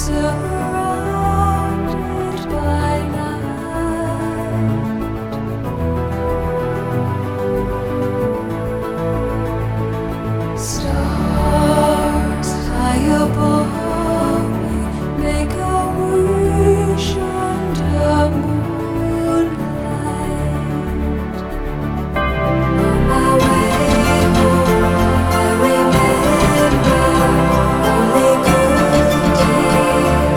surrounded by night. Stars high above me make a wish under moonlight. On my way home, I remember only good days.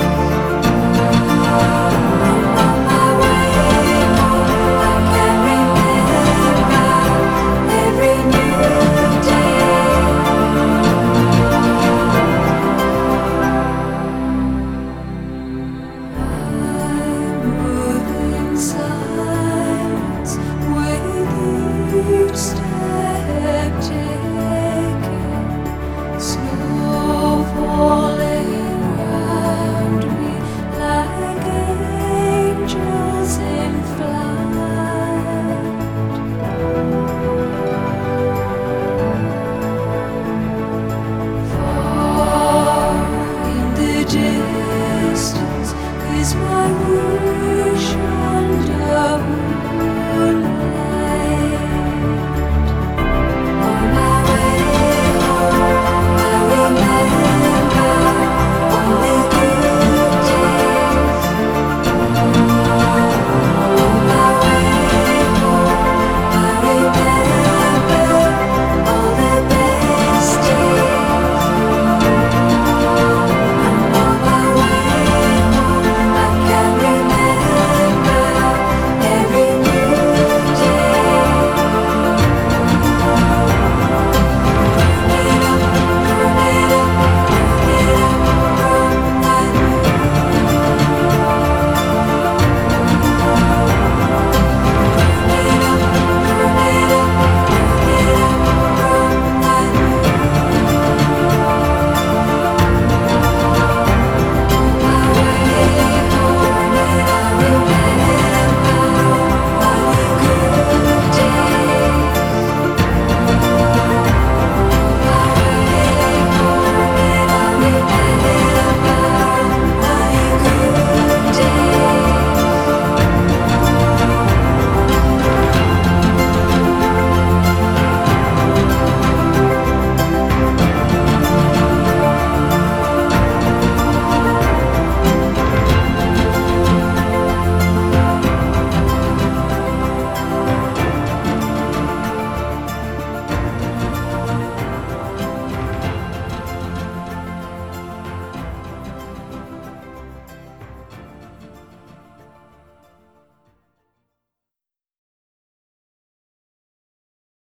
On my way home, I can remember every new day. I move in silence with each step taken, snow falling round me like angels in flight. Far in the distance is my room.